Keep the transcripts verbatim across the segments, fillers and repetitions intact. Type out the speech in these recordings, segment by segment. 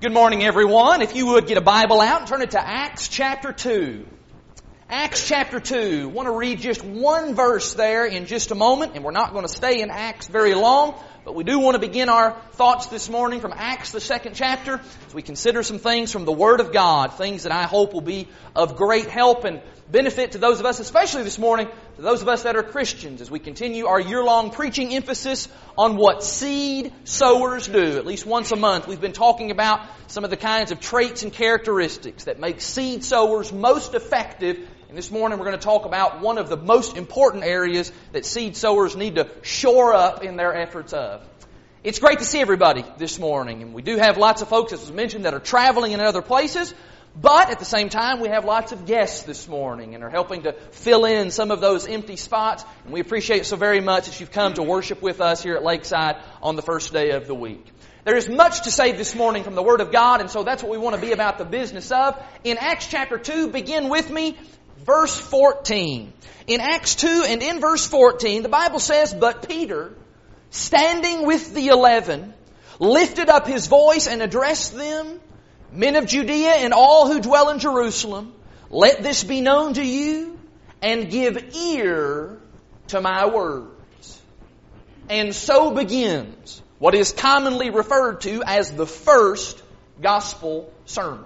Good morning, everyone. If you would get a Bible out and turn it to Acts chapter two. Acts chapter two. I want to read just one verse there in just a moment, and we're not going to stay in Acts very long, but we do want to begin our thoughts this morning from Acts, the second chapter, as we consider some things from the Word of God, things that I hope will be of great help and benefit to those of us, especially this morning, to those of us that are Christians, as we continue our year-long preaching emphasis on what seed sowers do. At least once a month, we've been talking about some of the kinds of traits and characteristics that make seed sowers most effective. And this morning we're going to talk about one of the most important areas that seed sowers need to shore up in their efforts of. It's great to see everybody this morning, and we do have lots of folks, as was mentioned, that are traveling in other places. But at the same time, we have lots of guests this morning and are helping to fill in some of those empty spots. And we appreciate it so very much that you've come to worship with us here at Lakeside on the first day of the week. There is much to say this morning from the Word of God, and so that's what we want to be about the business of. In Acts chapter two, begin with me, verse fourteen. In Acts two and in verse fourteen, the Bible says, "But Peter, standing with the eleven, lifted up his voice and addressed them, 'Men of Judea and all who dwell in Jerusalem, let this be known to you, and give ear to my words.'" And so begins what is commonly referred to as the first gospel sermon.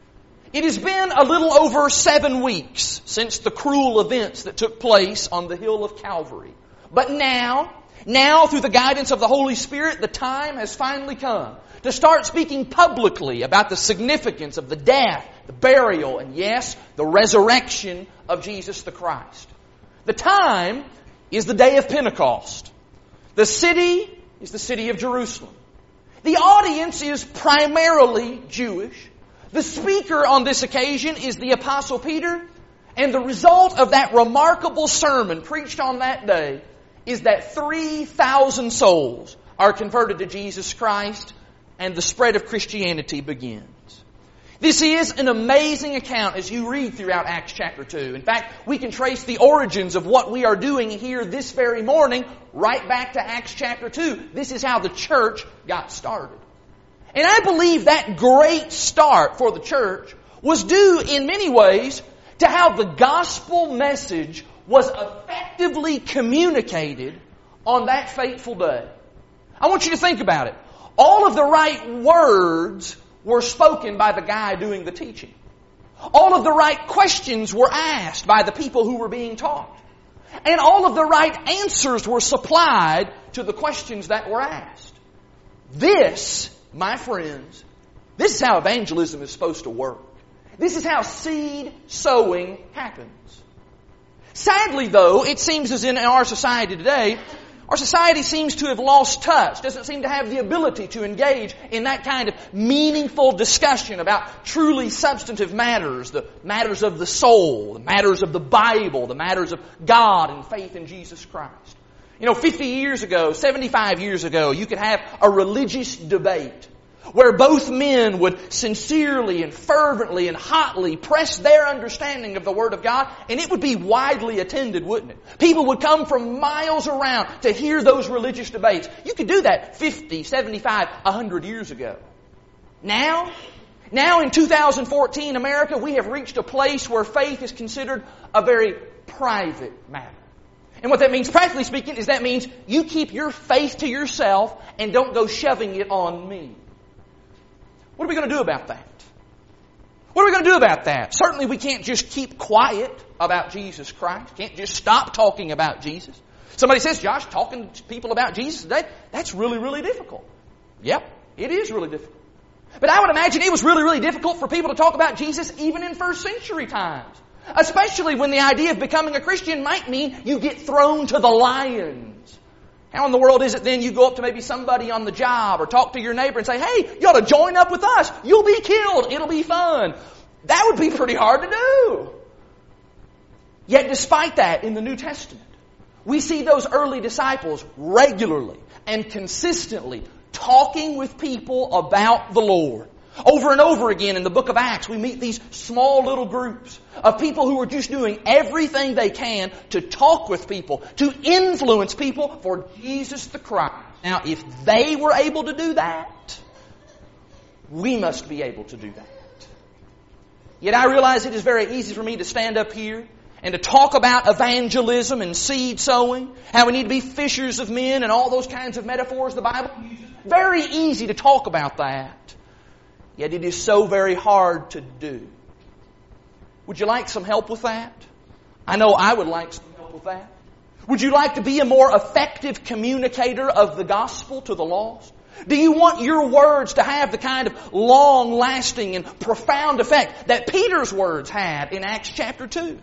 It has been a little over seven weeks since the cruel events that took place on the hill of Calvary. But now, now through the guidance of the Holy Spirit, the time has finally come to start speaking publicly about the significance of the death, the burial, and yes, the resurrection of Jesus the Christ. The time is the day of Pentecost. The city is the city of Jerusalem. The audience is primarily Jewish. The speaker on this occasion is the Apostle Peter, and the result of that remarkable sermon preached on that day is that three thousand souls are converted to Jesus Christ, and the spread of Christianity begins. This is an amazing account as you read throughout Acts chapter two. In fact, we can trace the origins of what we are doing here this very morning right back to Acts chapter two. This is how the church got started. And I believe that great start for the church was due in many ways to how the gospel message was effectively communicated on that fateful day. I want you to think about it. All of the right words were spoken by the guy doing the teaching. All of the right questions were asked by the people who were being taught. And all of the right answers were supplied to the questions that were asked. This, my friends, this is how evangelism is supposed to work. This is how seed sowing happens. Sadly, though, it seems as in our society today, our society seems to have lost touch, doesn't seem to have the ability to engage in that kind of meaningful discussion about truly substantive matters, the matters of the soul, the matters of the Bible, the matters of God and faith in Jesus Christ. You know, fifty years ago, seventy-five years ago, you could have a religious debate where both men would sincerely and fervently and hotly press their understanding of the Word of God, and it would be widely attended, wouldn't it? People would come from miles around to hear those religious debates. You could do that fifty, seventy-five, one hundred years ago. Now, now in two thousand fourteen America, we have reached a place where faith is considered a very private matter. And what that means, practically speaking, is that means you keep your faith to yourself and don't go shoving it on me. What are we going to do about that? What are we going to do about that? Certainly we can't just keep quiet about Jesus Christ. Can't just stop talking about Jesus. Somebody says, "Josh, talking to people about Jesus today, that's really, really difficult." Yep, it is really difficult. But I would imagine it was really, really difficult for people to talk about Jesus even in first century times. Especially when the idea of becoming a Christian might mean you get thrown to the lions. How in the world is it then you go up to maybe somebody on the job or talk to your neighbor and say, "Hey, you ought to join up with us. You'll be killed. It'll be fun." That would be pretty hard to do. Yet despite that, in the New Testament, we see those early disciples regularly and consistently talking with people about the Lord. Over and over again in the book of Acts, we meet these small little groups of people who are just doing everything they can to talk with people, to influence people for Jesus the Christ. Now, if they were able to do that, We must be able to do that. Yet I realize it is very easy for me to stand up here and to talk about evangelism and seed sowing, how we need to be fishers of men and all those kinds of metaphors the Bible uses. Very easy to talk about that. Yet it is so very hard to do. Would you like some help with that? I know I would like some help with that. Would you like to be a more effective communicator of the gospel to the lost? Do you want your words to have the kind of long-lasting and profound effect that Peter's words had in Acts chapter two?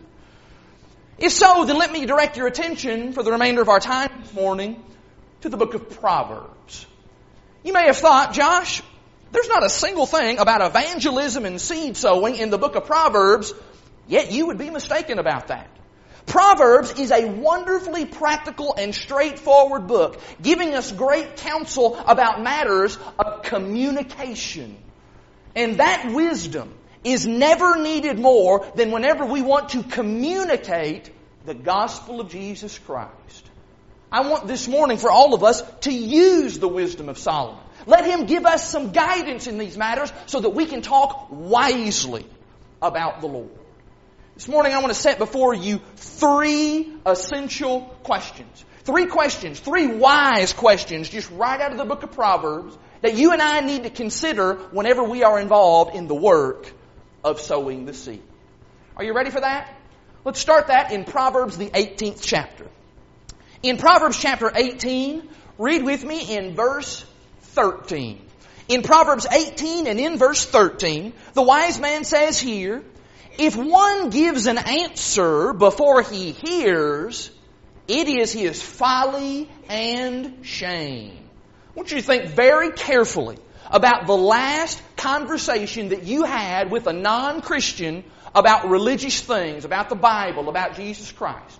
If so, then let me direct your attention for the remainder of our time this morning to the book of Proverbs. You may have thought, Josh, there's not a single thing about evangelism and seed sowing in the book of Proverbs, yet you would be mistaken about that. Proverbs is a wonderfully practical and straightforward book, giving us great counsel about matters of communication. And that wisdom is never needed more than whenever we want to communicate the gospel of Jesus Christ. I want this morning for all of us to use the wisdom of Solomon. Let him give us some guidance in these matters so that we can talk wisely about the Lord. This morning I want to set before you three essential questions. Three questions, three wise questions, just right out of the book of Proverbs, that you and I need to consider whenever we are involved in the work of sowing the seed. Are you ready for that? Let's start that in Proverbs, the eighteenth chapter. In Proverbs chapter eighteen, read with me in verse thirteen. In Proverbs eighteen and in verse thirteen, the wise man says here, if one gives an answer before he hears, it is his folly and shame. I want you to think very carefully about the last conversation that you had with a non-Christian about religious things, about the Bible, about Jesus Christ.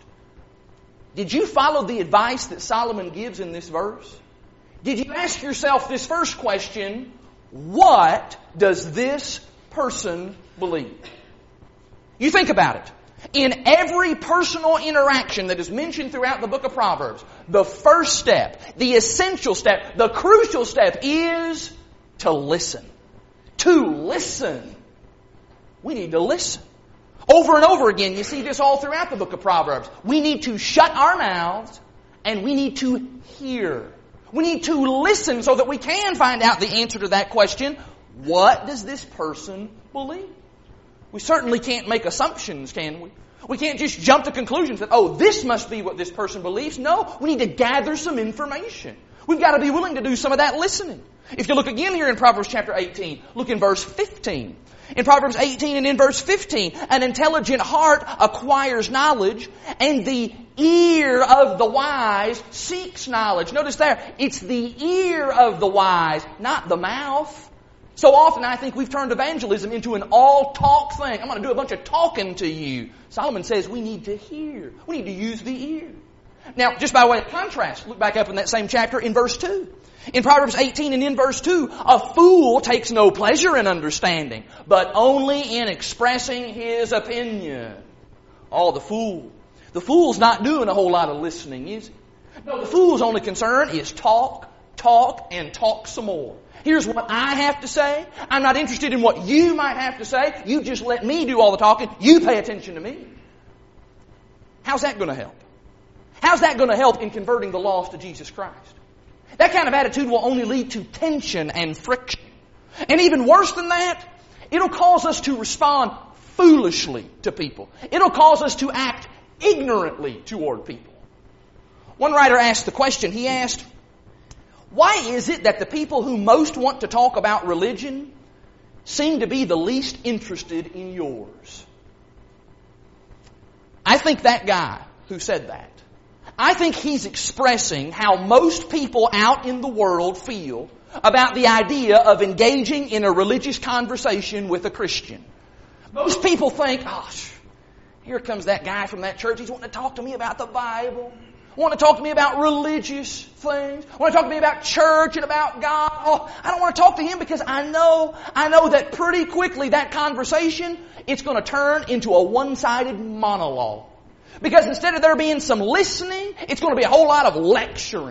Did you follow the advice that Solomon gives in this verse? Did you ask yourself this first question, what does this person believe? You think about it. In every personal interaction that is mentioned throughout the book of Proverbs, the first step, the essential step, the crucial step is to listen. To listen. We need to listen. Over and over again, you see this all throughout the book of Proverbs. We need to shut our mouths and we need to hear. We need to listen so that we can find out the answer to that question. What does this person believe? We certainly can't make assumptions, can we? We can't just jump to conclusions that, oh, this must be what this person believes. No, we need to gather some information. We've got to be willing to do some of that listening. If you look again here in Proverbs chapter eighteen, look in verse fifteen. In Proverbs eighteen and in verse fifteen, an intelligent heart acquires knowledge, and the ear of the wise seeks knowledge. Notice there, it's the ear of the wise, not the mouth. So often I think we've turned evangelism into an all-talk thing. I'm going to do a bunch of talking to you. Solomon says we need to hear. We need to use the ear. Now, just by way of contrast, look back up in that same chapter in verse two. In Proverbs eighteen and in verse two, a fool takes no pleasure in understanding, but only in expressing his opinion. Oh, the fool. The fool's not doing a whole lot of listening, is he? No, the fool's only concern is talk, talk, and talk some more. Here's what I have to say. I'm not interested in what you might have to say. You just let me do all the talking. You pay attention to me. How's that going to help? How's that going to help in converting the lost to Jesus Christ? That kind of attitude will only lead to tension and friction. And even worse than that, it'll cause us to respond foolishly to people. It'll cause us to act ignorantly toward people. One writer asked the question, he asked, why is it that the people who most want to talk about religion seem to be the least interested in yours? I think that guy who said that, I think he's expressing how most people out in the world feel about the idea of engaging in a religious conversation with a Christian. Most people think, oh, here comes that guy from that church. He's wanting to talk to me about the Bible. Want to talk to me about religious things. Want to talk to me about church and about God. Oh, I don't want to talk to him because I know, I know that pretty quickly that conversation, it's going to turn into a one-sided monologue. Because instead of there being some listening, it's going to be a whole lot of lecturing.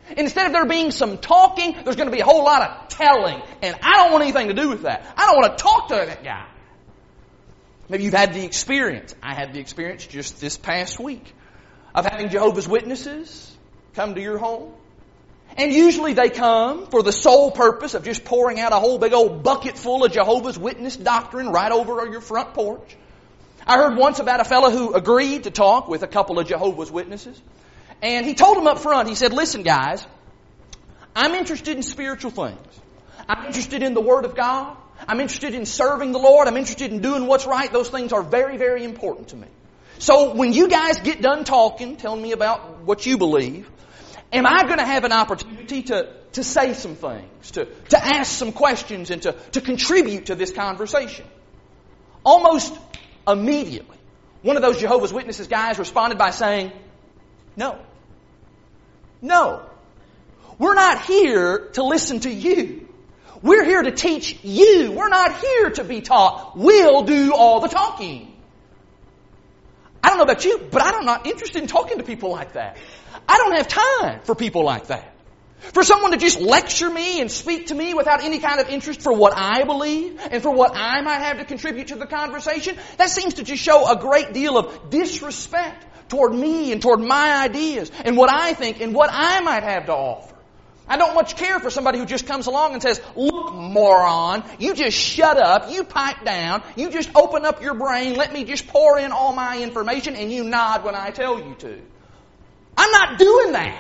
Instead of there being some talking, there's going to be a whole lot of telling. And I don't want anything to do with that. I don't want to talk to that guy. Maybe you've had the experience. I had the experience just this past week of having Jehovah's Witnesses come to your home. And usually they come for the sole purpose of just pouring out a whole big old bucket full of Jehovah's Witness doctrine right over your front porch. I heard once about a fellow who agreed to talk with a couple of Jehovah's Witnesses. And he told them up front, he said, listen guys, I'm interested in spiritual things. I'm interested in the Word of God. I'm interested in serving the Lord. I'm interested in doing what's right. Those things are very, very important to me. So when you guys get done talking, telling me about what you believe, am I going to have an opportunity to, to say some things, to, to ask some questions, and to, to contribute to this conversation? Almost immediately, one of those Jehovah's Witnesses guys responded by saying, no. No. We're not here to listen to you. We're here to teach you. We're not here to be taught. We'll do all the talking. I don't know about you, but I'm not interested in talking to people like that. I don't have time for people like that. For someone to just lecture me and speak to me without any kind of interest for what I believe and for what I might have to contribute to the conversation, that seems to just show a great deal of disrespect toward me and toward my ideas and what I think and what I might have to offer. I don't much care for somebody who just comes along and says, look, moron, you just shut up, you pipe down, you just open up your brain, let me just pour in all my information, and you nod when I tell you to. I'm not doing that.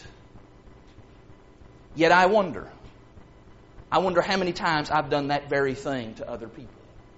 Yet I wonder, I wonder how many times I've done that very thing to other people.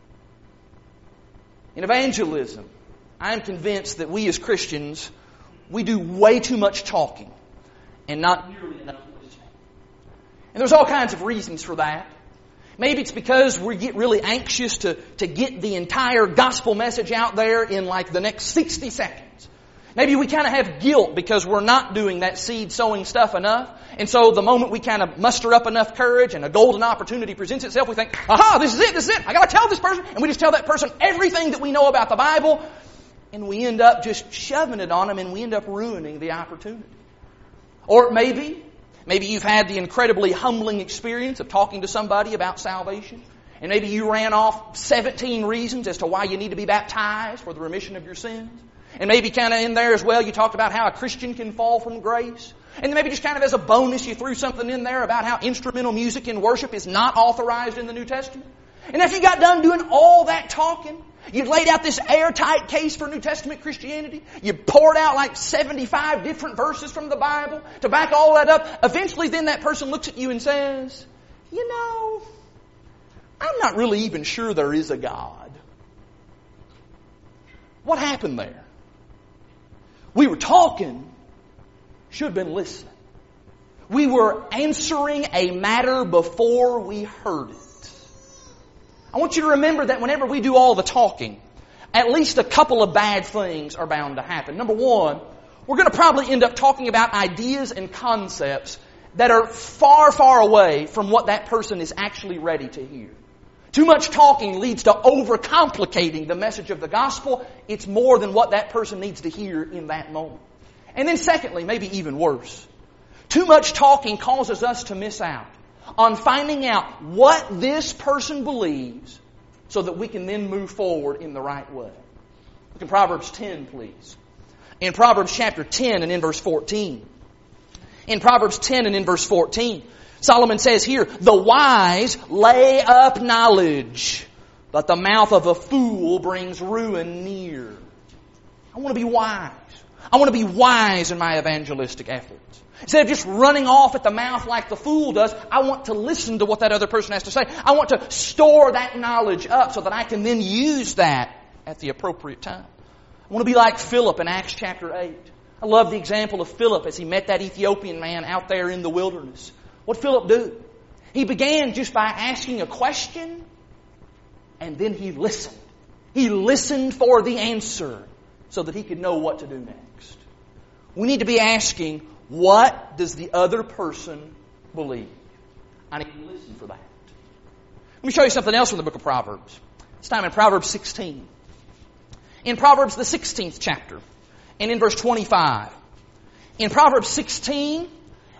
In evangelism, I am convinced that we as Christians, we do way too much talking and not nearly enough listening. And there's all kinds of reasons for that. Maybe it's because we get really anxious to, to get the entire gospel message out there in like the next sixty seconds. Maybe we kind of have guilt because we're not doing that seed sowing stuff enough. And so the moment we kind of muster up enough courage and a golden opportunity presents itself, we think, aha, this is it, this is it. I got to tell this person. And we just tell that person everything that we know about the Bible. And we end up just shoving it on them, and we end up ruining the opportunity. Or maybe, maybe you've had the incredibly humbling experience of talking to somebody about salvation. And maybe you ran off seventeen reasons as to why you need to be baptized for the remission of your sins. And maybe kind of in there as well, you talked about how a Christian can fall from grace. And then maybe just kind of as a bonus, you threw something in there about how instrumental music in worship is not authorized in the New Testament. And after you got done doing all that talking, you laid out this airtight case for New Testament Christianity. You poured out like seventy-five different verses from the Bible to back all that up. Eventually then that person looks at you and says, you know, I'm not really even sure there is a God. What happened there? We were talking, should have been listening. We were answering a matter before we heard it. I want you to remember that whenever we do all the talking, at least a couple of bad things are bound to happen. Number one, we're going to probably end up talking about ideas and concepts that are far, far away from what that person is actually ready to hear. Too much talking leads to overcomplicating the message of the gospel. It's more than what that person needs to hear in that moment. And then secondly, maybe even worse, too much talking causes us to miss out on finding out what this person believes so that we can then move forward in the right way. Look in Proverbs ten, please. In Proverbs chapter ten and in verse fourteen. In Proverbs ten and in verse fourteen, Solomon says here, the wise lay up knowledge, but the mouth of a fool brings ruin near. I want to be wise. I want to be wise in my evangelistic efforts. Instead of just running off at the mouth like the fool does, I want to listen to what that other person has to say. I want to store that knowledge up so that I can then use that at the appropriate time. I want to be like Philip in Acts chapter eight. I love the example of Philip as he met that Ethiopian man out there in the wilderness. What did Philip do? He began just by asking a question, and then he listened. He listened for the answer so that he could know what to do next. We need to be asking, what does the other person believe? I need to listen for that. Let me show you something else from the book of Proverbs. This time in Proverbs sixteen. In Proverbs the sixteenth chapter, and in verse twenty-five. In Proverbs sixteen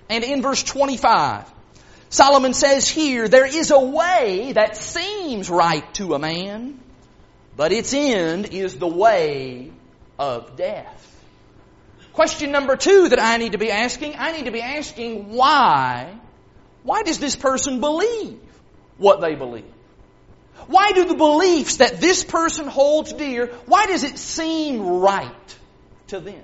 And in verse twenty-five, Solomon says here, there is a way that seems right to a man, but its end is the way of death. Question number two that I need to be asking, I need to be asking why, why does this person believe what they believe? Why do the beliefs that this person holds dear, why does it seem right to them?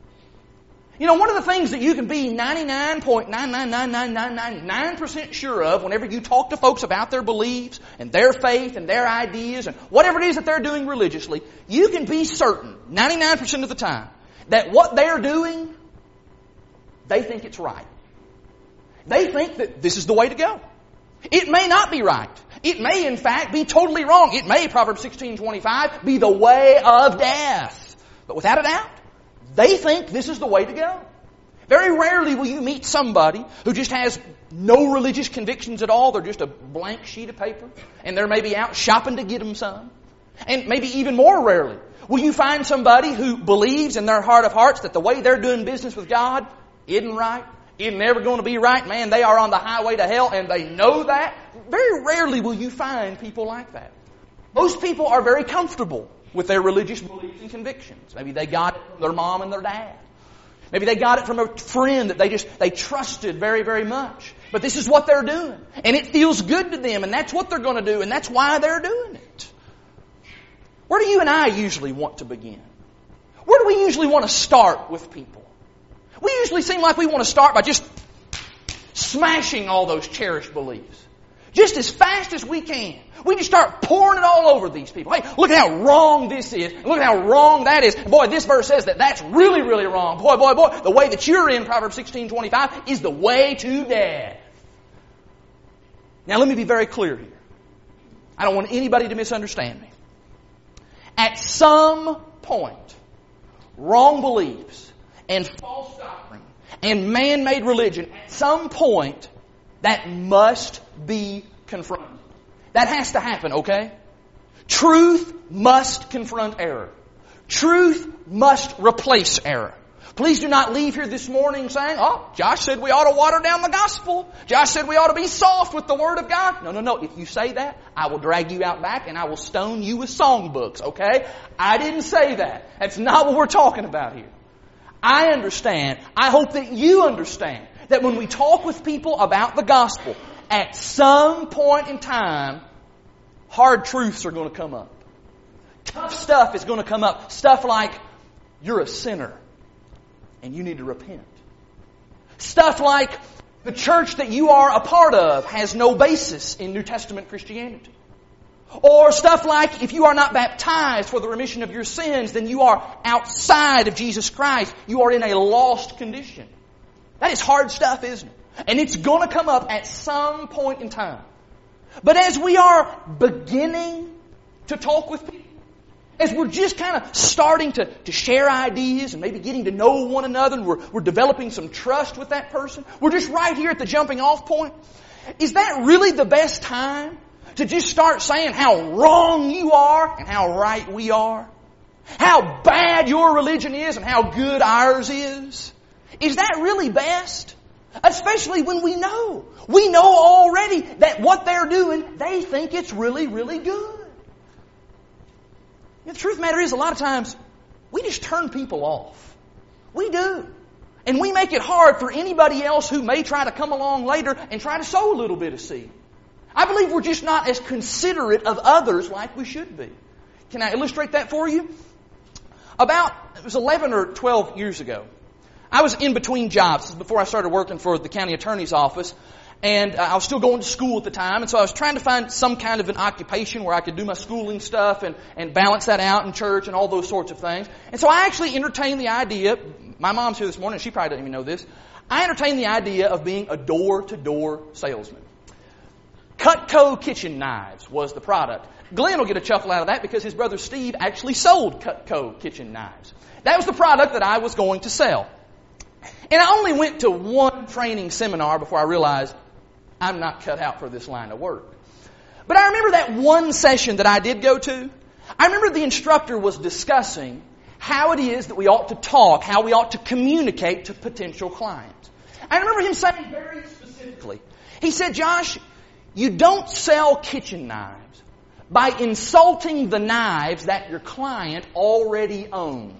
You know, one of the things that you can be ninety-nine point nine nine nine nine nine nine nine percent sure of whenever you talk to folks about their beliefs and their faith and their ideas and whatever it is that they're doing religiously, you can be certain, ninety-nine percent of the time, that what they're doing, they think it's right. They think that this is the way to go. It may not be right. It may, in fact, be totally wrong. It may, Proverbs sixteen twenty-five, be the way of death. But without a doubt, they think this is the way to go. Very rarely will you meet somebody who just has no religious convictions at all. They're just a blank sheet of paper. And they're maybe out shopping to get them some. And maybe even more rarely will you find somebody who believes in their heart of hearts that the way they're doing business with God isn't right, isn't ever going to be right. Man, they are on the highway to hell and they know that. Very rarely will you find people like that. Most people are very comfortable with their religious beliefs and convictions. Maybe they got it from their mom and their dad. Maybe they got it from a friend that they just, they trusted very, very much. But this is what they're doing. And it feels good to them and that's what they're going to do and that's why they're doing it. Where do you and I usually want to begin? Where do we usually want to start with people? We usually seem like we want to start by just smashing all those cherished beliefs. Just as fast as we can. We just start pouring it all over these people. Hey, look at how wrong this is. Look at how wrong that is. And boy, this verse says that that's really, really wrong. Boy, boy, boy, the way that you're in, Proverbs sixteen twenty-five, is the way to death. Now let me be very clear here. I don't want anybody to misunderstand me. At some point, wrong beliefs and false doctrine and man-made religion, at some point, that must be confronted. That has to happen, okay? Truth must confront error. Truth must replace error. Please do not leave here this morning saying, oh, Josh said we ought to water down the gospel. Josh said we ought to be soft with the Word of God. No, no, no. If you say that, I will drag you out back and I will stone you with songbooks, okay? I didn't say that. That's not what we're talking about here. I understand. I hope that you understand that when we talk with people about the gospel, at some point in time, hard truths are going to come up. Tough stuff is going to come up. Stuff like, you're a sinner and you need to repent. Stuff like, the church that you are a part of has no basis in New Testament Christianity. Or stuff like, if you are not baptized for the remission of your sins, then you are outside of Jesus Christ. You are in a lost condition. That is hard stuff, isn't it? And it's going to come up at some point in time. But as we are beginning to talk with people, as we're just kind of starting to, to share ideas and maybe getting to know one another and we're, we're developing some trust with that person, we're just right here at the jumping off point. Is that really the best time to just start saying how wrong you are and how right we are? How bad your religion is and how good ours is? Is that really best? Especially when we know. We know already that what they're doing, they think it's really, really good. You know, the truth of the matter is, a lot of times, we just turn people off. We do. And we make it hard for anybody else who may try to come along later and try to sow a little bit of seed. I believe we're just not as considerate of others like we should be. Can I illustrate that for you? About, it was eleven or twelve years ago. I was in between jobs. This is before I started working for the county attorney's office. And I was still going to school at the time. And so I was trying to find some kind of an occupation where I could do my schooling stuff and, and balance that out in church and all those sorts of things. And so I actually entertained the idea, my mom's here this morning, she probably doesn't even know this. I entertained the idea of being a door-to-door salesman. Cutco kitchen knives was the product. Glenn will get a chuckle out of that because his brother Steve actually sold Cutco kitchen knives. That was the product that I was going to sell. And I only went to one training seminar before I realized I'm not cut out for this line of work. But I remember that one session that I did go to. I remember the instructor was discussing how it is that we ought to talk, how we ought to communicate to potential clients. I remember him saying very specifically, he said, Josh, you don't sell kitchen knives by insulting the knives that your client already owns.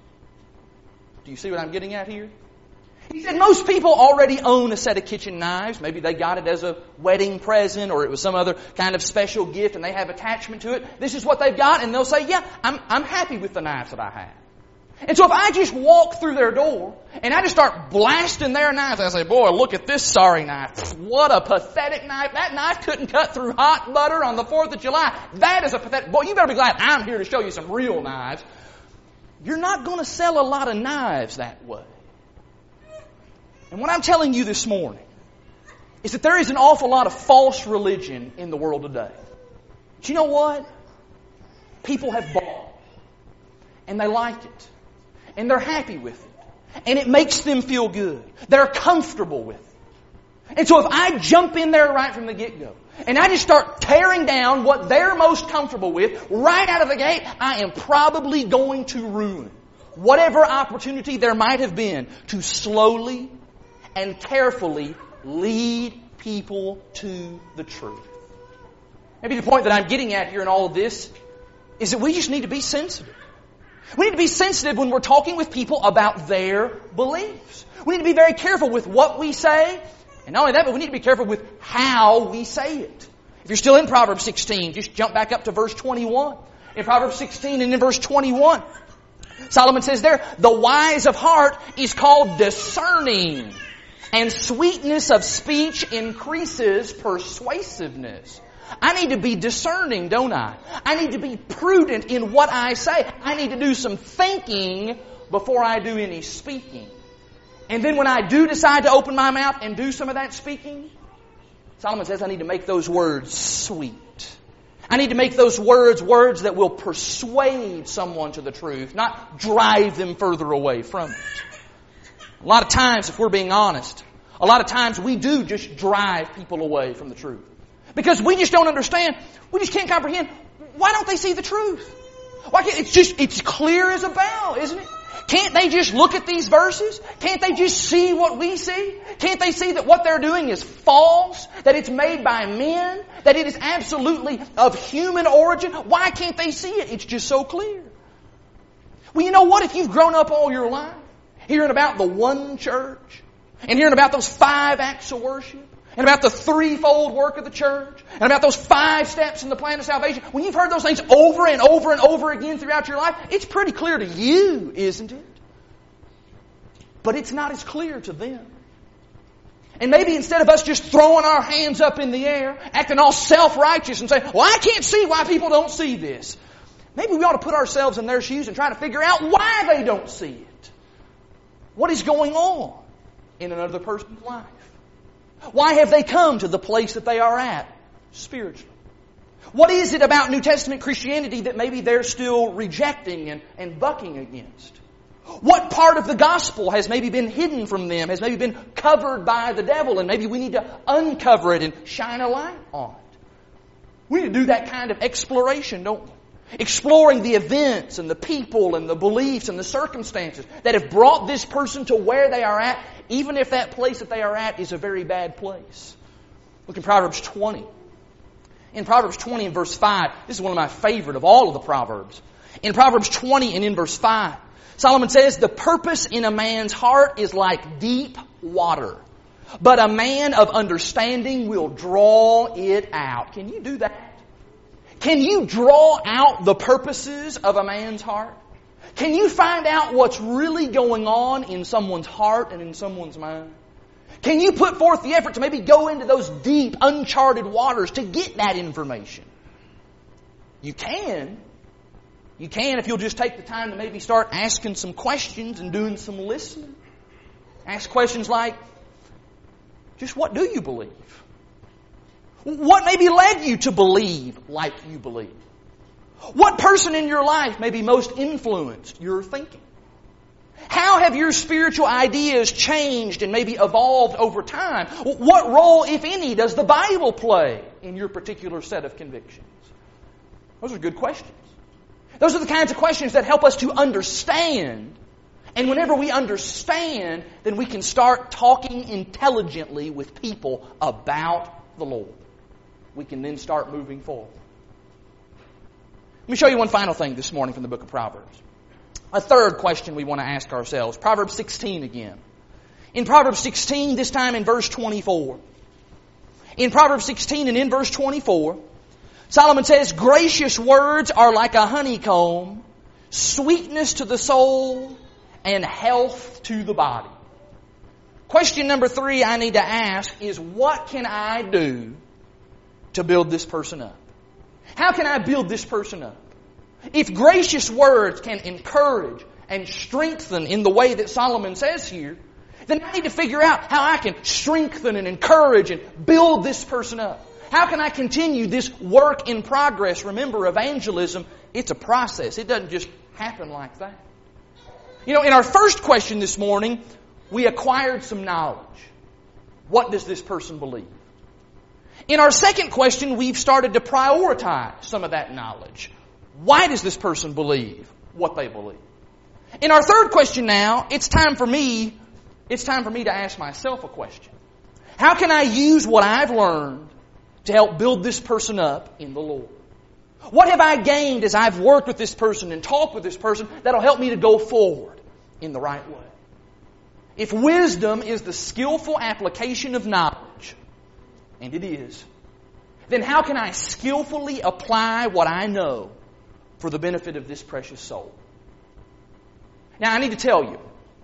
Do you see what I'm getting at here? He said most people already own a set of kitchen knives. Maybe they got it as a wedding present or it was some other kind of special gift and they have attachment to it. This is what they've got, and they'll say, yeah, I'm, I'm happy with the knives that I have. And so if I just walk through their door and I just start blasting their knives, I say, boy, look at this sorry knife. What a pathetic knife. That knife couldn't cut through hot butter on the fourth of July. That is a pathetic... Boy, you better be glad I'm here to show you some real knives. You're not going to sell a lot of knives that way. And what I'm telling you this morning is that there is an awful lot of false religion in the world today. But you know what? People have bought and they like it. And they're happy with it. And it makes them feel good. They're comfortable with it. And so if I jump in there right from the get-go and I just start tearing down what they're most comfortable with right out of the gate, I am probably going to ruin whatever opportunity there might have been to slowly and carefully lead people to the truth. Maybe the point that I'm getting at here in all of this is that we just need to be sensitive. We need to be sensitive when we're talking with people about their beliefs. We need to be very careful with what we say. And not only that, but we need to be careful with how we say it. If you're still in Proverbs sixteen, just jump back up to verse twenty-one. In Proverbs sixteen and in verse twenty-one, Solomon says there, the wise of heart is called discerning, and sweetness of speech increases persuasiveness. I need to be discerning, don't I? I need to be prudent in what I say. I need to do some thinking before I do any speaking. And then when I do decide to open my mouth and do some of that speaking, Solomon says I need to make those words sweet. I need to make those words words that will persuade someone to the truth, not drive them further away from it. A lot of times, if we're being honest, a lot of times we do just drive people away from the truth. Because we just don't understand. We just can't comprehend. Why don't they see the truth? Why can't, it's just, it's clear as a bell, isn't it? Can't they just look at these verses? Can't they just see what we see? Can't they see that what they're doing is false? That it's made by men? That it is absolutely of human origin? Why can't they see it? It's just so clear. Well, you know what? If you've grown up all your life hearing about the one church and hearing about those five acts of worship, and about the threefold work of the church, and about those five steps in the plan of salvation, when you've heard those things over and over and over again throughout your life, it's pretty clear to you, isn't it? But it's not as clear to them. And maybe instead of us just throwing our hands up in the air, acting all self-righteous and saying, well, I can't see why people don't see this. Maybe we ought to put ourselves in their shoes and try to figure out why they don't see it. What is going on in another person's life? Why have they come to the place that they are at spiritually? What is it about New Testament Christianity that maybe they're still rejecting and, and bucking against? What part of the gospel has maybe been hidden from them, has maybe been covered by the devil, and maybe we need to uncover it and shine a light on it? We need to do that kind of exploration, don't we? Exploring the events and the people and the beliefs and the circumstances that have brought this person to where they are at, even if that place that they are at is a very bad place. Look in Proverbs twenty. In Proverbs twenty and verse five, this is one of my favorite of all of the Proverbs. In Proverbs twenty and in verse five, Solomon says, the purpose in a man's heart is like deep water, but a man of understanding will draw it out. Can you do that? Can you draw out the purposes of a man's heart? Can you find out what's really going on in someone's heart and in someone's mind? Can you put forth the effort to maybe go into those deep, uncharted waters to get that information? You can. You can if you'll just take the time to maybe start asking some questions and doing some listening. Ask questions like, just what do you believe? What maybe led you to believe like you believe? What person in your life maybe most influenced your thinking? How have your spiritual ideas changed and maybe evolved over time? What role, if any, does the Bible play in your particular set of convictions? Those are good questions. Those are the kinds of questions that help us to understand And whenever we understand, then we can start talking intelligently with people about the Lord. We can then start moving forward. Let me show you one final thing this morning from the book of Proverbs. A third question we want to ask ourselves. Proverbs sixteen again. In Proverbs sixteen, this time in verse twenty-four. In Proverbs sixteen and in verse twenty-four, Solomon says, gracious words are like a honeycomb, sweetness to the soul, and health to the body. Question number three I need to ask is, what can I do to build this person up? How can I build this person up? If gracious words can encourage and strengthen in the way that Solomon says here, then I need to figure out how I can strengthen and encourage and build this person up. How can I continue this work in progress? Remember, evangelism, it's a process. It doesn't just happen like that. You know, in our first question this morning, we acquired some knowledge. What does this person believe? In our second question, we've started to prioritize some of that knowledge. Why does this person believe what they believe? In our third question now, it's time for me, it's time for me to ask myself a question. How can I use what I've learned to help build this person up in the Lord? What have I gained as I've worked with this person and talked with this person that'll help me to go forward in the right way? If wisdom is the skillful application of knowledge, and it is, then how can I skillfully apply what I know for the benefit of this precious soul? Now, I need to tell you,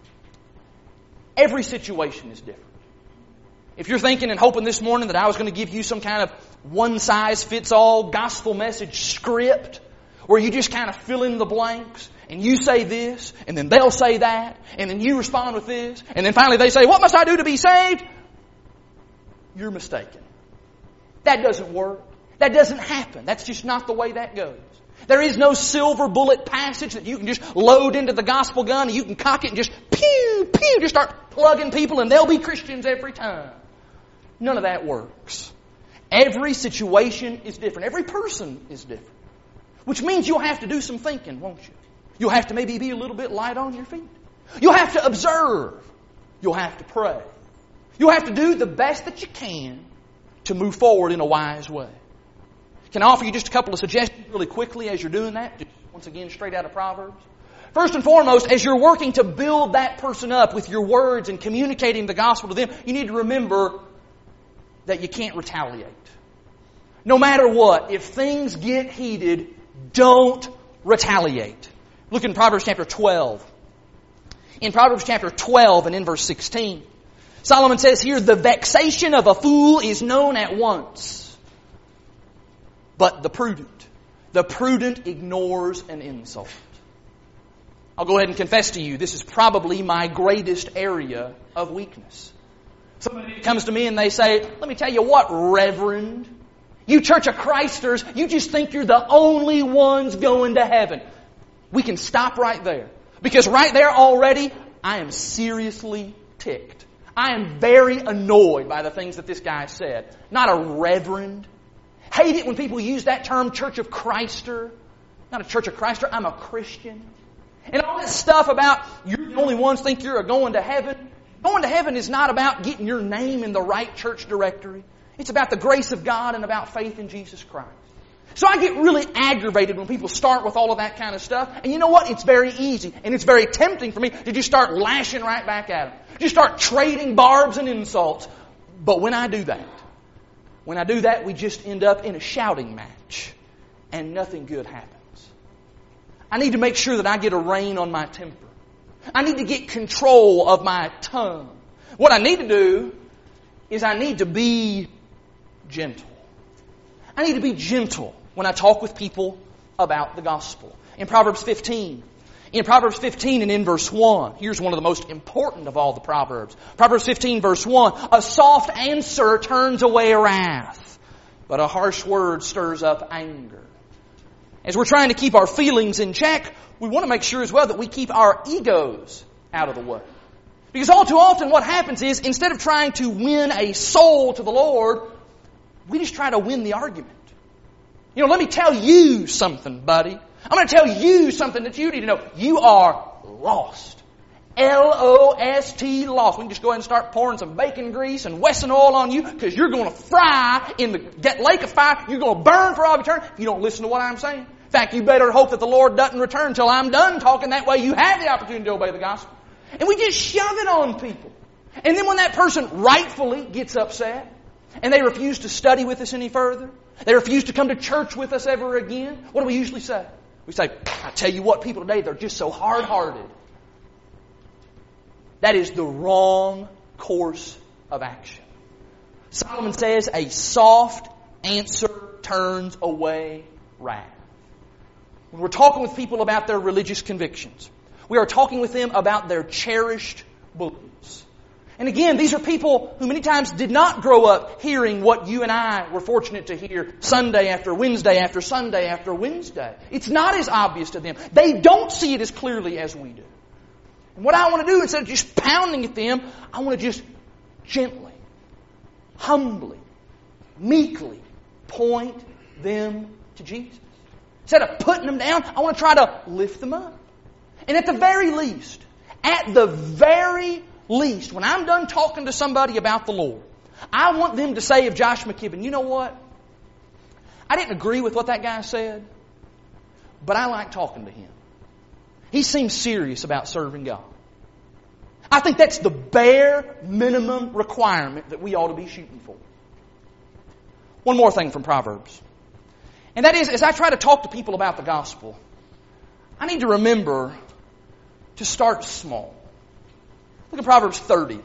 every situation is different. If you're thinking and hoping this morning that I was going to give you some kind of one-size-fits-all gospel message script where you just kind of fill in the blanks and you say this and then they'll say that and then you respond with this and then finally they say, what must I do to be saved? You're mistaken. That doesn't work. That doesn't happen. That's just not the way that goes. There is no silver bullet passage that you can just load into the gospel gun and you can cock it and just pew, pew, just start plugging people and they'll be Christians every time. None of that works. Every situation is different. Every person is different. Which means you'll have to do some thinking, won't you? You'll have to maybe be a little bit light on your feet. You'll have to observe. You'll have to pray. You'll have to do the best that you can to move forward in a wise way. Can I offer you just a couple of suggestions really quickly as you're doing that? Just once again, straight out of Proverbs. First and foremost, as you're working to build that person up with your words and communicating the gospel to them, you need to remember that you can't retaliate. No matter what, if things get heated, don't retaliate. Look in Proverbs chapter twelve. In Proverbs chapter twelve and in verse sixteen, Solomon says here, the vexation of a fool is known at once, but the prudent, the prudent ignores an insult. I'll go ahead and confess to you, this is probably my greatest area of weakness. Somebody comes to me and they say, let me tell you what, Reverend, you Church of Christers, you just think you're the only ones going to heaven. We can stop right there. Because right there already, I am seriously ticked. I am very annoyed by the things that this guy said. Not a reverend. Hate it when people use that term, Church of Christer. Not a Church of Christer, I'm a Christian. And all this stuff about you're the only ones think you're going to heaven. Going to heaven is not about getting your name in the right church directory. It's about the grace of God and about faith in Jesus Christ. So I get really aggravated when people start with all of that kind of stuff. And you know what? It's very easy and it's very tempting for me to just start lashing right back at them. Just start trading barbs and insults. But when I do that, when I do that, we just end up in a shouting match and nothing good happens. I need to make sure that I get a rein on my temper. I need to get control of my tongue. What I need to do is I need to be gentle. I need to be gentle when I talk with people about the gospel. In Proverbs fifteen, in Proverbs fifteen and in verse one, here's one of the most important of all the Proverbs. Proverbs fifteen verse one, a soft answer turns away wrath, but a harsh word stirs up anger. As we're trying to keep our feelings in check, we want to make sure as well that we keep our egos out of the way. Because all too often what happens is, instead of trying to win a soul to the Lord, we just try to win the argument. You know, let me tell you something, buddy. I'm going to tell you something that you need to know. You are lost. L O S T, lost. We can just go ahead and start pouring some bacon grease and Wesson oil on you because you're going to fry in the lake of fire. You're going to burn for all eternity if you don't listen to what I'm saying. In fact, you better hope that the Lord doesn't return until I'm done talking. That way you have the opportunity to obey the gospel. And we just shove it on people. And then when that person rightfully gets upset and they refuse to study with us any further, they refuse to come to church with us ever again, what do we usually say? We say, I tell you what, people today, they're just so hard-hearted. That is the wrong course of action. Solomon says, a soft answer turns away wrath. When we're talking with people about their religious convictions, we are talking with them about their cherished beliefs. And again, these are people who many times did not grow up hearing what you and I were fortunate to hear Sunday after Wednesday after Sunday after Wednesday. It's not as obvious to them. They don't see it as clearly as we do. And what I want to do, instead of just pounding at them, I want to just gently, humbly, meekly point them to Jesus. Instead of putting them down, I want to try to lift them up. And at the very least, at the very least, when I'm done talking to somebody about the Lord, I want them to say of Josh McKibben, you know what? I didn't agree with what that guy said, but I like talking to him. He seems serious about serving God. I think that's the bare minimum requirement that we ought to be shooting for. One more thing from Proverbs. And that is, as I try to talk to people about the gospel, I need to remember to start small. Look at Proverbs thirty.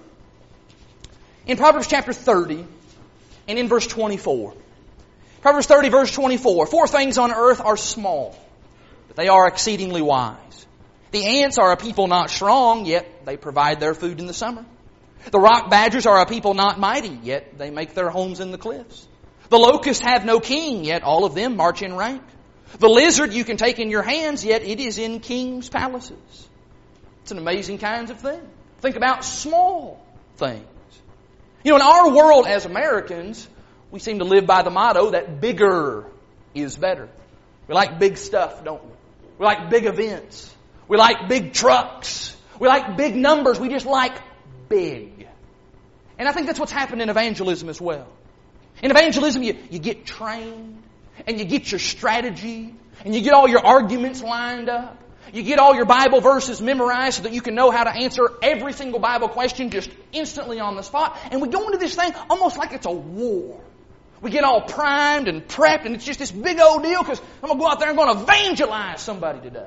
In Proverbs chapter thirty, and in verse twenty-four. Proverbs thirty, verse twenty-four. Four things on earth are small, but they are exceedingly wise. The ants are a people not strong, yet they provide their food in the summer. The rock badgers are a people not mighty, yet they make their homes in the cliffs. The locusts have no king, yet all of them march in rank. The lizard you can take in your hands, yet it is in kings' palaces. It's an amazing kinds of thing. Think about small things. You know, in our world as Americans, we seem to live by the motto that bigger is better. We like big stuff, don't we? We like big events. We like big trucks. We like big numbers. We just like big. And I think that's what's happened in evangelism as well. In evangelism, you, you get trained, and you get your strategy, and you get all your arguments lined up. You get all your Bible verses memorized so that you can know how to answer every single Bible question just instantly on the spot. And we go into this thing almost like it's a war. We get all primed and prepped, and it's just this big old deal because I'm going to go out there and I'm going to evangelize somebody today.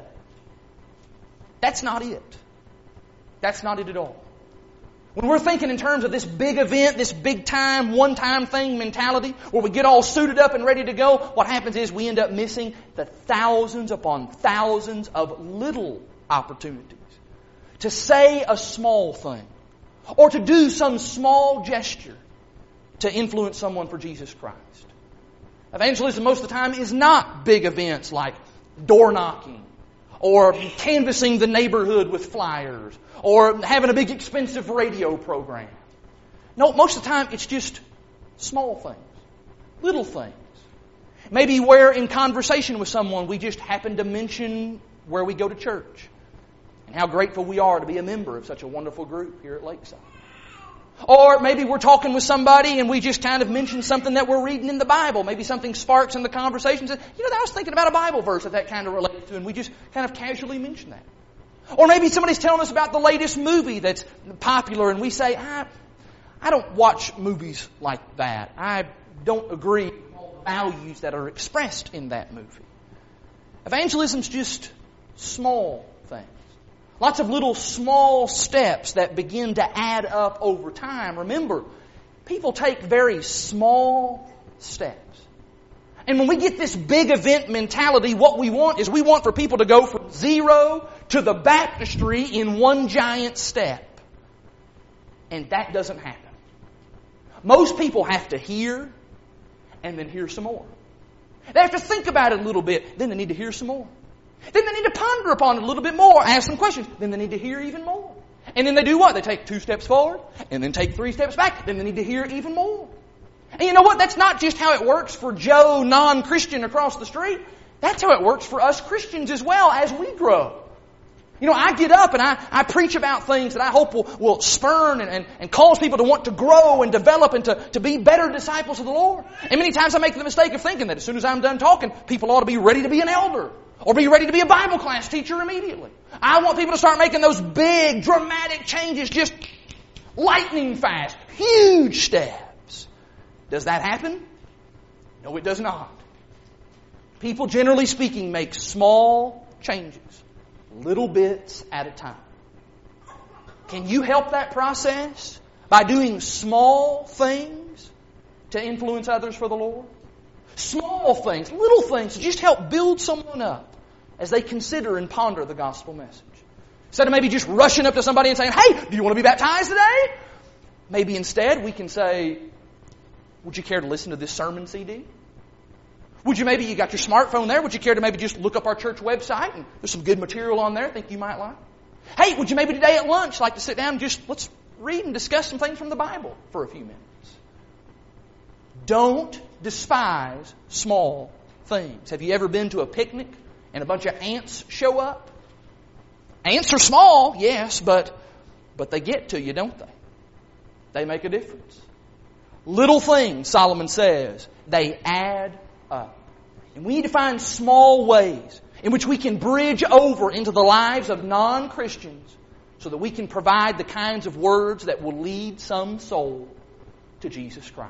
That's not it. That's not it at all. When we're thinking in terms of this big event, this big time, one-time thing mentality, where we get all suited up and ready to go, what happens is we end up missing the thousands upon thousands of little opportunities to say a small thing or to do some small gesture to influence someone for Jesus Christ. Evangelism most of the time is not big events like door knocking or canvassing the neighborhood with flyers or having a big expensive radio program. No, most of the time it's just small things, little things. Maybe where in conversation with someone we just happen to mention where we go to church and how grateful we are to be a member of such a wonderful group here at Lakeside. Or maybe we're talking with somebody and we just kind of mention something that we're reading in the Bible. Maybe something sparks in the conversation. Says, you know, I was thinking about a Bible verse that that kind of relates to, and we just kind of casually mention that. Or maybe somebody's telling us about the latest movie that's popular, and we say, I, I don't watch movies like that. I don't agree with all the values that are expressed in that movie. Evangelism's just small things. Lots of little small steps that begin to add up over time. Remember, people take very small steps. And when we get this big event mentality, what we want is we want for people to go from zero to the baptistry in one giant step. And that doesn't happen. Most people have to hear and then hear some more. They have to think about it a little bit, then they need to hear some more. Then they need to ponder upon it a little bit more, ask some questions. Then they need to hear even more. And then they do what? They take two steps forward and then take three steps back. Then they need to hear even more. And you know what? That's not just how it works for Joe, non-Christian across the street. That's how it works for us Christians as well as we grow. You know, I get up and I, I preach about things that I hope will, will spurn and, and, and cause people to want to grow and develop and to, to be better disciples of the Lord. And many times I make the mistake of thinking that as soon as I'm done talking, people ought to be ready to be an elder or be ready to be a Bible class teacher immediately. I want people to start making those big, dramatic changes just lightning fast, huge steps. Does that happen? No, it does not. People, generally speaking, make small changes. Little bits at a time. Can you help that process by doing small things to influence others for the Lord? Small things, little things to just help build someone up as they consider and ponder the gospel message. Instead of maybe just rushing up to somebody and saying, "Hey, do you want to be baptized today?" Maybe instead we can say, "Would you care to listen to this sermon C D? Would you maybe, you got your smartphone there, would you care to maybe just look up our church website and there's some good material on there I think you might like? Hey, would you maybe today at lunch like to sit down and just, let's read and discuss some things from the Bible for a few minutes." Don't despise small things. Have you ever been to a picnic and a bunch of ants show up? Ants are small, yes, but, but they get to you, don't they? They make a difference. Little things, Solomon says, they add up. And we need to find small ways in which we can bridge over into the lives of non-Christians so that we can provide the kinds of words that will lead some soul to Jesus Christ.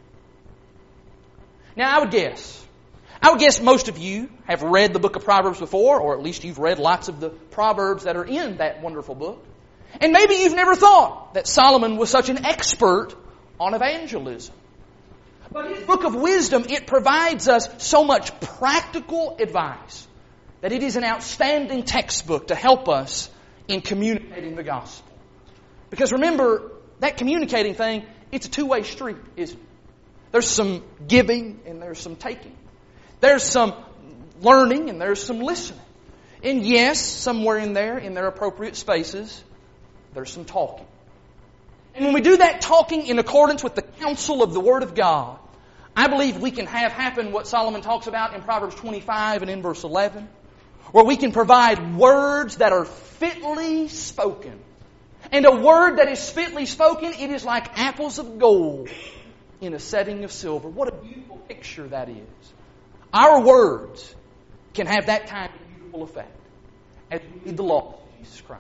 Now, I would guess, I would guess most of you have read the book of Proverbs before, or at least you've read lots of the Proverbs that are in that wonderful book. And maybe you've never thought that Solomon was such an expert on evangelism. But his book of wisdom, it provides us so much practical advice that it is an outstanding textbook to help us in communicating the gospel. Because remember, that communicating thing, it's a two-way street, isn't it? There's some giving and there's some taking. There's some learning and there's some listening. And yes, somewhere in there, in their appropriate spaces, there's some talking. And when we do that talking in accordance with the counsel of the Word of God, I believe we can have happen what Solomon talks about in Proverbs twenty-five and in verse eleven, where we can provide words that are fitly spoken. And a word that is fitly spoken, it is like apples of gold in a setting of silver. What a beautiful picture that is. Our words can have that kind of beautiful effect as we read the law of Jesus Christ.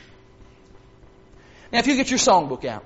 Now, if you get your songbook out,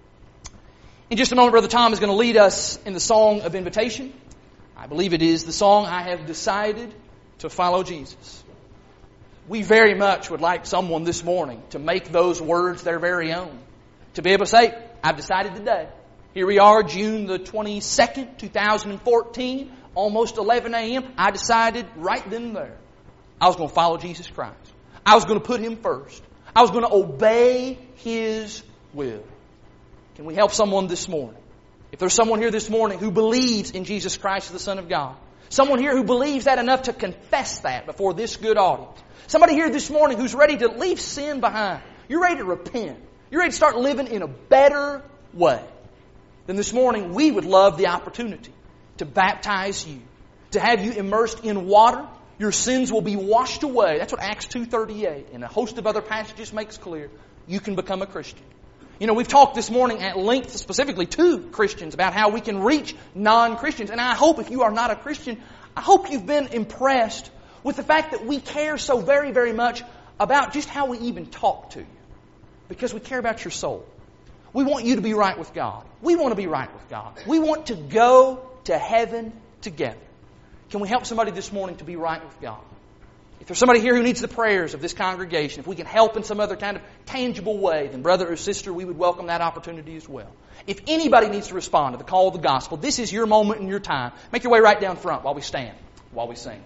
in just a moment, Brother Tom is going to lead us in the song of invitation. I believe it is the song, "I Have Decided to Follow Jesus." We very much would like someone this morning to make those words their very own. To be able to say, "I've decided today." Here we are, June the twenty-second, two thousand fourteen, almost eleven a.m. I decided right then and there I was going to follow Jesus Christ. I was going to put Him first. I was going to obey His will. Can we help someone this morning? If there's someone here this morning who believes in Jesus Christ, the Son of God, someone here who believes that enough to confess that before this good audience, somebody here this morning who's ready to leave sin behind, you're ready to repent, you're ready to start living in a better way, then this morning we would love the opportunity to baptize you, to have you immersed in water. Your sins will be washed away. That's what Acts two thirty-eight and a host of other passages makes clear. You can become a Christian. You know, we've talked this morning at length specifically to Christians about how we can reach non-Christians. And I hope if you are not a Christian, I hope you've been impressed with the fact that we care so very, very much about just how we even talk to you. Because we care about your soul. We want you to be right with God. We want to be right with God. We want to go to heaven together. Can we help somebody this morning to be right with God? If there's somebody here who needs the prayers of this congregation, if we can help in some other kind of tangible way, then brother or sister, we would welcome that opportunity as well. If anybody needs to respond to the call of the gospel, this is your moment and your time. Make your way right down front while we stand, while we sing.